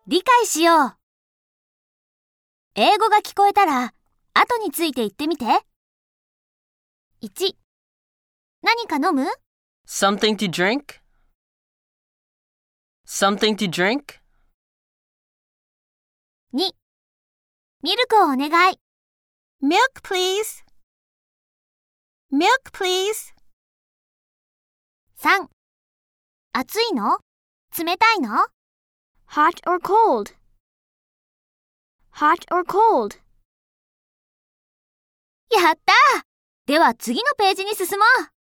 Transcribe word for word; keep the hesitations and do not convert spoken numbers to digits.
理解しよう。英語が聞こえたら、後について言ってみて。いち、何か飲む？ Something to drink? Something to drink? に、ミルクをお願い。 Milk, please. Milk, please. さん、暑いの？冷たいの？ Hot or cold? Hot or cold? やったー！では次のページに進もう。